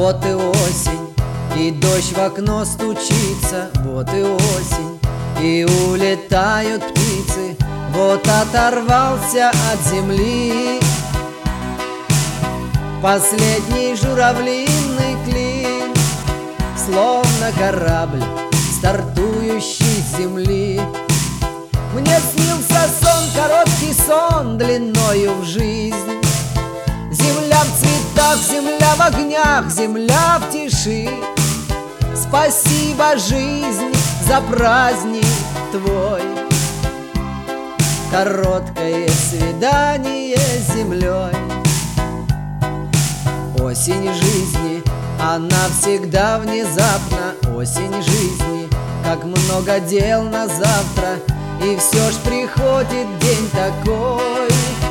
Вот и осень, и дождь в окно стучится. Вот и осень, и улетают птицы. Вот оторвался от земли последний журавлиный клин, словно корабль, стартующий с земли. Мне снился сон, короткий сон, длиною в жизнь. Земля в цветах, земля в огнях, земля в тиши. Спасибо, жизнь, за праздник твой. Короткое свидание с землей. Осень жизни, она всегда внезапна. Осень жизни, как много дел на завтра. И все ж приходит день такой,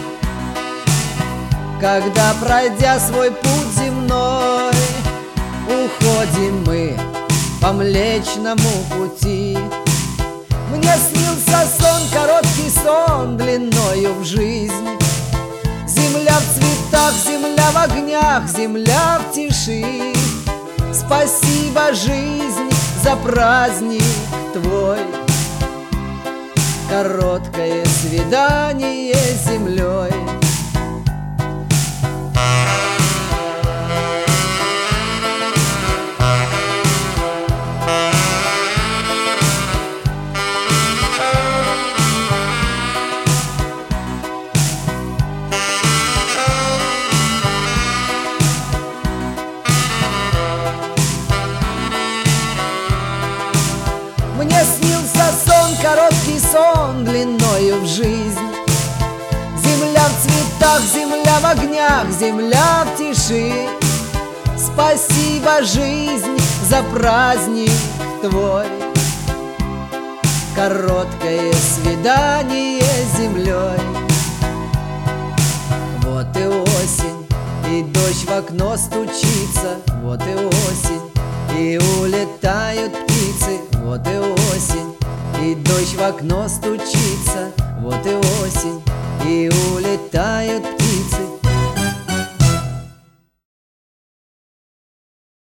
когда, пройдя свой путь земной, уходим мы по Млечному пути. Мне снился сон, короткий сон, длиною в жизнь. Земля в цветах, земля в огнях, земля в тиши. Спасибо, жизнь, за праздник твой. Короткое свидание с землей. Мне снился сон, короткий сон, длиною в жизнь. Земля в цветах, земля в огнях, земля в тиши. Спасибо, жизнь, за праздник твой. Короткое свидание с землей. Вот и осень, и дождь в окно стучится. Вот и осень, и улетают птицы. Вот и осень, и дождь в окно стучится. Вот и осень, и улетают птицы.